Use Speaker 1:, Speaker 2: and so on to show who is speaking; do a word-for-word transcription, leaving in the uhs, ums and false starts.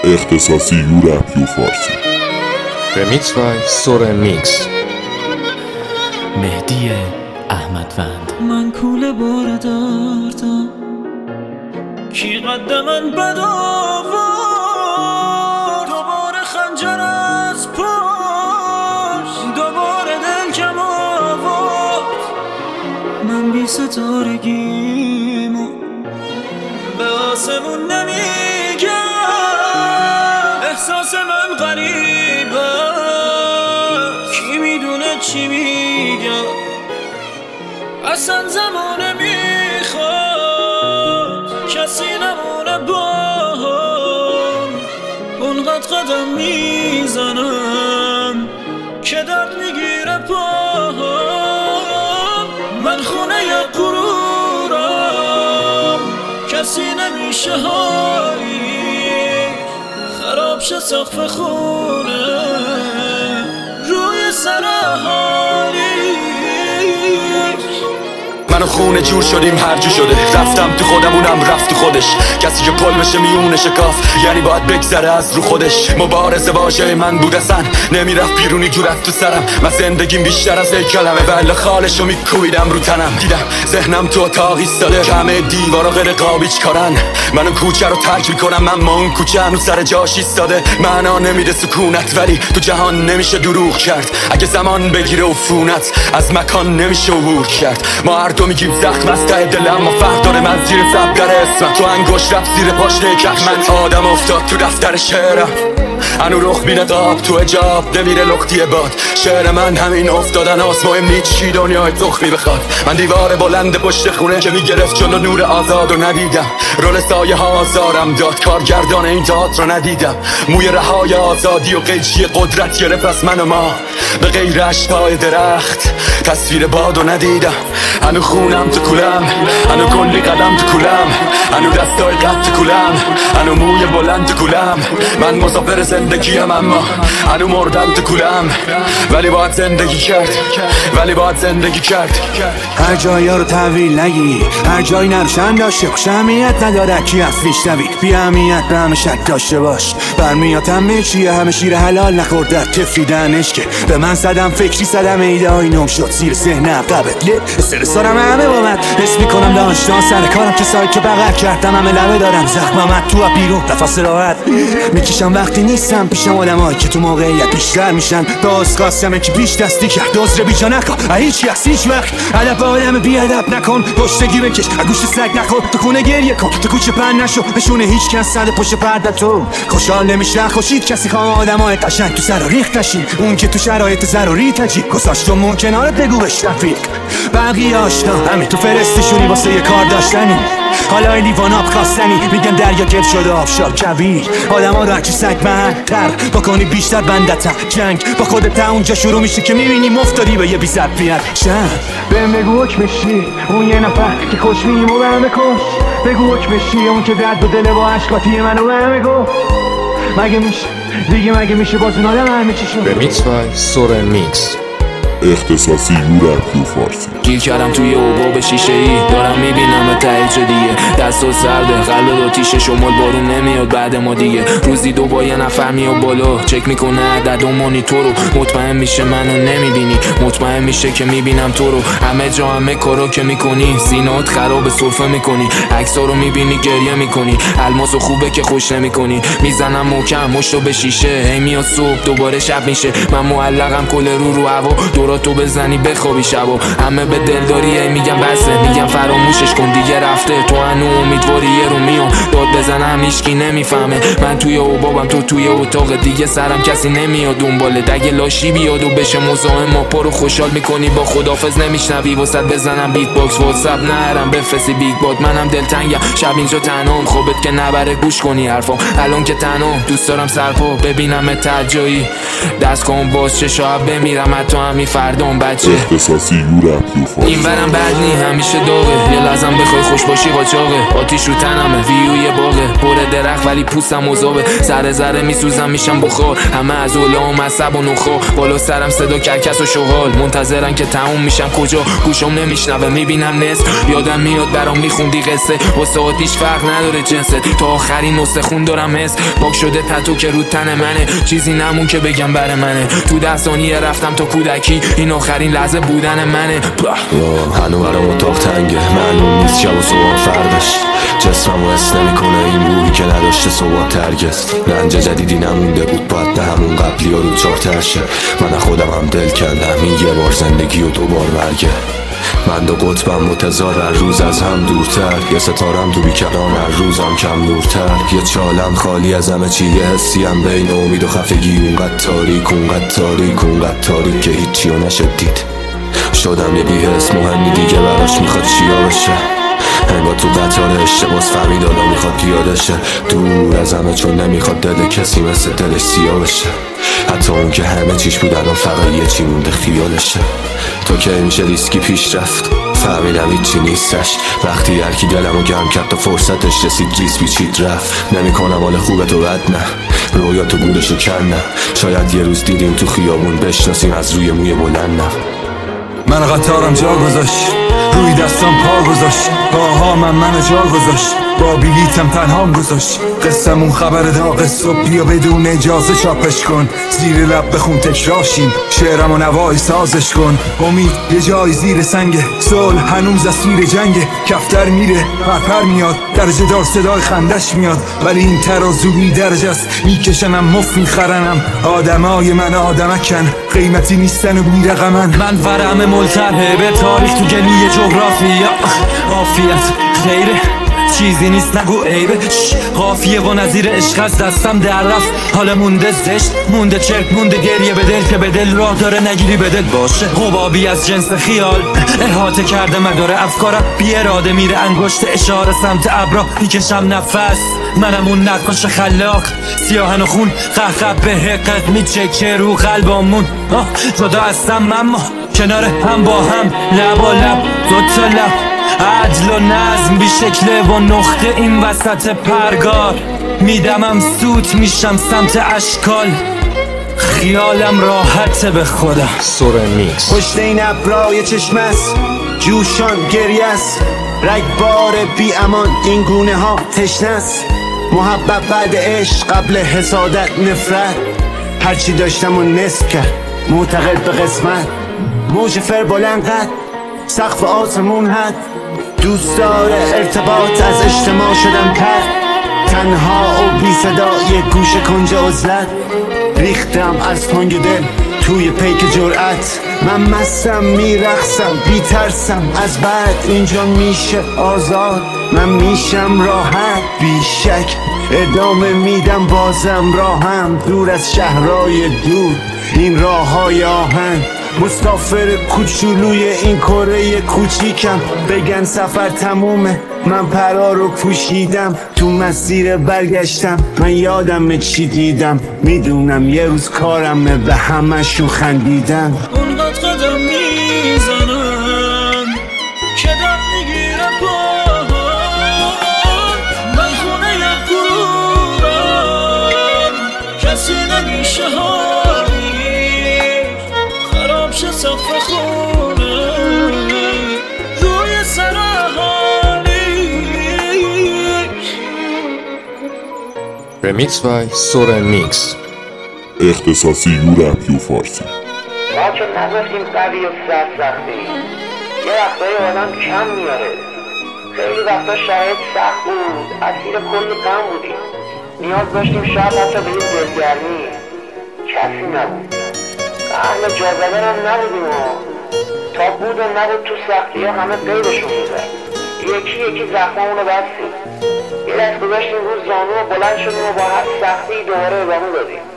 Speaker 1: اختصاصی یو رپ یو فارسی.
Speaker 2: رمیکس بای سورن میکس.
Speaker 3: مهدی احمدوند.
Speaker 4: من کوله بار دردم کی قد من بد آورد، دوباره خنجر از پاش، دوباره دل کم آورد. من بی ستارگیمو به آسمون نمیگم، احساس من غریبه کی میدونه چی میگم. اصلا زمانه میخواد کسی نمونه با هم، اونقدر قدم میزنم که درد میگیره پاهم. من خونه ی غرورم کسی نمیشه هایی، خراب شه سقف خونه روی سر حالی.
Speaker 5: من و خونه جور شدیم هر جو شده، رفتم تو خودم اونم رفت تو خودش. کسی که پل بشه میونه شکاف یعنی باید بگذره از رو خودش. مبارزه واژه من بود اصلا نمیرفت بیرونی جورت تو سرم. من زندگیم بیشتر از یک کلمه ولی خالشو میکویدم رو تنم. دیدم ذهنم تو اتاق ایستاده، همه دیوارا غیر قابیچ کارن. منو کوچه رو ترک میکنم من ما اون کوچه هنوز سر جاش ایستاده. معنا نمیده سکونت ولی تو جهان نمیشه دروغ کرد. اگه زمان بگیره عفونت از مکان نمیشه عبور کرد. ما هر دو میگیم زخم از ته دلم، ما فرق داره من زیر زبگر اسمم. تو انگوش رفت زیر پاشنه کخ، من آدم افتاد تو دفتر شعرم. انو رخ بینه قاب تو اجاب نمیره لختی باد. شعر من همین افتادن هاست، مهم نیست چی دنیای تخمی بخواد. من دیوار بلند پشت خونه که میگرفت جلو نور آزاد رو ندیدم. رول سایه ها آزارم داد، کارگردان این تئاتر رو ندیدم. موی رهای آزادی و قیچی قدرت گرفت از من و ما، به غیر اشتهای درخت تصویر باد رو ندیدم. انو خونم تو کولم، انو کلی قدم تو کولم، انو دستای قد تو کولم، انو موی بلند تو کولم. من مسافر زندگیم اما انو مردم تو کولم، ولی باید زندگی کرد، ولی باید زندگی کرد.
Speaker 6: هر جایی رو تحویل نگی، هر جایی نروشن داشته باش. اهمیت نداره کی افریش نوی، بی اهمیت به همه شک داشته باش. برمیاد همه چیه، همه شیر حلال نخورد در تفریدنش که به من صدم فکری صدم ایده های نم شد زیر ذهن عقبت. استرس دارم همه با من حس میکنم داشتان سر کارم که سایی که بغل کردم همه لبه دارم زخمم تو و بیرون نفس راحت میکشم وقتی نیستم پیشم. آدم هایی که تو موقعیت بیشتر میشن باز قاسمه که بیش دستی کرد دوزره بیجا نکن هیچ کس هیچ وقت. ادب آدم بی ادب نکن، پشتگی بکش گوشت سگ نخور، تو خونه گریه کن، تو کوچه پن نشو نشونه هیچ کس صد پشت پرده. تو خوشحال نمیشه خوشید کسی خواه آدم های قشنگ تو سر و ریخت تشین. اون که تو شرایط ضروری تجیب گذاشتمون کنارت بگو بهش رفیق. بقیه آشنا همین تو فرستشونی واسه یه کار داشتنی. حالا این لیوان آب خواستنی میگن دریا گل شده آبشار کویر. آدم ها رو هرچی سگ محتر بکنی بیشتر بندتر. جنگ با خودت اونجا شروع میشه که میبینی مفتادی به یه بی ظرفیت. شن بهم بگو حکمشی اون یه نفر که خوش میگیم و بهم بکش. بگو حکمشی اون که درد و دل با عشقاتی منو بهم بگو. مگه میشه دیگه مگه میشه باز اون آدم همه چی شد.
Speaker 2: رمیکس بای سورن میکس.
Speaker 1: اختصاصی یو رپ یو فارسی.
Speaker 3: گیر کردم توی اوباب شیشه ای، دارم میبینم ته چه دیگه. دست و سرده قلب دو تیشه شمال بارون نمیاد بعد ما دیگه. روزی دو با یه نفر میاد بالا چک میکنه عدد و مانیتور رو. مطمئن میشه منو نمیبینی، مطمئن میشه که میبینم تو رو. همه جا همه کارا که میکنی سینات خراب سرفه میکنی. عکسا رو میبینی گریه میکنی، الماسو خوبه که خوش نمیکنی. میزنم محکم مشتو به شیشه، هی میاد صبح دوباره شب میشه. من معلقم کل رو رو هوا، دوراتو بزنی بخوابی شبا. همه به دلداری ای میگم بسه، میگم فراموشش کن دیگه رفته. تو هنو امیدواری یه رو میام داد بزنم هیچکی نمیفهمه. من توی اوبابم تو توی اتاق دیگه، سرم کسی نمیاد دنباله. دگه لاشی بیاد و بشه مزاحم ما پا رو خوشحال میکنی با خدافظ نمیشنوی. واسط بزنم بیت باکس واتساپ نرم بفرستی بیگ باد. منم دلتنگم شب اینجا تنهام، خوبت که نبره گوش کنی حرفام. الان که تنهام دوست دارم سرپا ببینم تا جایی. دست کن باز چه شب بمیرم حتی هم فردام بچه
Speaker 1: اختصاصی یو رپ یو فارسی.
Speaker 3: این برم بد نی همیشه داغه، یه لحظم بخوای خوش باشی قاچاقه. آتیش رو تنمه ویوی باغه، پر درخت ولی پوستم مذابه. ذره ذره میسوزم میشم بخار، همه از علام عصب و نخا. بالا سرم صدا کرکس و شغال، منتظرن که تموم میشم کجا. گوشم نمیشنوه میبینم نصف، یادم میاد برام میخوندی قصه. واسه آتیش فرق نداره جنست، تا آخرین نسخه خون دارم حس. پاک شده تتو که رو تن منه، چیزی نمون که بگم بر منه. تو ده ثانیه رفتم تا کودکی، این آخرین لحظه بودن منه.
Speaker 5: هنو برام اتاق تنگه، معلوم نیست شب و صبح فردش. جسمم و حس نمیکنه این روحی که نداشته صبح ترگست. رنج جدیدی نمونده بود باید به همون قبلی ها رو چارتر شه. من خودم هم دل کندم این یه بار زندگی و دوبار مرگه. من دو قطبم متضاد، هر روز از هم دورتر. یه ستارم تو بیکران، هر روزم کم نورتر. یه چالم خالی از همه چی، یه حسیم بین امید و خفگی. اونقدر تاریک اونقدر تاریک اونقدر تاریک که هیچی رو نشد دید. شدم یه بی‌حس مهمی دیگه براش میخواد چیا بشه. انگار تو قطار اشتباس فهمید حالا میخواد پیاده شه. دور از همه چون نمیخواد دل کسی مثل دلش سیاه بشه. حتی اون که همه چیش بود الان فقط یه چی مونده خیالشه. تو که میشه ریسکی پیش رفت، فهمیدم هیچی نیستش. وقتی هرکی دلمو گرم کرد و فرصتش رسید ریس بیچید رفت. نمیکنم حال خوبه تو بد نه، رویا تو گورشو کندم. شاید یه روز دیدیم تو خیابون بشناسیم از روی موی بلندم.
Speaker 6: من قطارم جا گذاشت، روی دستم پا گذاشت. باها من منو جا گذاشت، با بلیتم تنهام گذاشت. قصمون خبر داغ صبح، بیا بدون اجازه چاپش کن. زیر لب بخون تکراشیم، شعرم و نوای سازش کن. امید یه جای زیر سنگه، صلح هنوز اسیر جنگه. کفتر میره پرپر میاد، درجه دار صدای خندش میاد. ولی این ترازو بی درجه است، میکشنم مف میخرنم. آدمای من آدمکن، قیمتی نیستن و بی رقمن. من ورم ملتره به تاریخ تو گلوی جغرافیا. عافیت خیره چیزی نیست نگو عیبه. قافیه و نظیر عشق از دستم در رفت. حالا مونده زشت مونده چرک مونده گریه به دل که به دل راه داره نگیری به دل باشه. حبابی از جنس خیال احاطه کرده مداره افکارم. بی اراده میره انگشت اشاره سمت ابرا، میکشم نفس. منم اون نقاش خلاق، سیاهن و خون قهقه به حقق میچکه رو قلبامون. جدا هستم اما کنار هم با هم، لب و لب دوتا لب. عدل و نظم بی شکله و نقطه این وسط پرگار. میدمم سوت میشم سمت اشکال، خیالم راحته به خدا.
Speaker 2: سورن میکس.
Speaker 6: پشت این ابرای چشم است، جوشان گریه است. رگبار بی امان این گونه ها تشنه است. محبت بعد عشق قبل حسادت نفرت. هرچی داشتم و نصف کرد معتقد به قسمت. موج فر بلند قد سقف آسمون حد. دوست داره ارتباط از اجتماع شدم کرد. تنها و بی صدا یک گوشه کنج عزلت. ریختم از تنگ دل توی پیک جرأت. من مستم میرقصم بی ترسم از بعد. اینجا میشه آزاد، من میشم راحت بی شک. ادامه میدم بازم راهم، دور از شهرهای دور این راه های آهن. مسافر کوچولوی این کره کوچیکم. بگن سفر تمومه، من پرا رو پوشیدم. تو مسیر برگشتم، من یادم چی دیدم. میدونم یه روز کارمه به همشون خندیدم.
Speaker 4: اونقدر قدم میزنم که دم میگیرم پاهم. من خونه ی غرورم، کسی نمیشه هایی. خراب شه سقف خونه روی سر
Speaker 2: Remix by سورن میکس.
Speaker 1: اختصاصی یو رپ یو فارسی.
Speaker 7: ما چون نگفتیم قوی و سر سختی، یه وقتای آدم کم میاره. خیلی وقتا شرایط سخت بود، اسیر کل غم بودیم. نیاز داشتیم شاید حتی به این دلگرمی، کسی نبود. اهل جاذبه هم نبودیم و تا بود و نبود تو سختی ها همه قیدشون میزد. یکی یکی زخمامونو بستیم. یه دست گذاشتیم روز زانو و بلند شدیم و با هر سختی دوباره ادامه دادیم.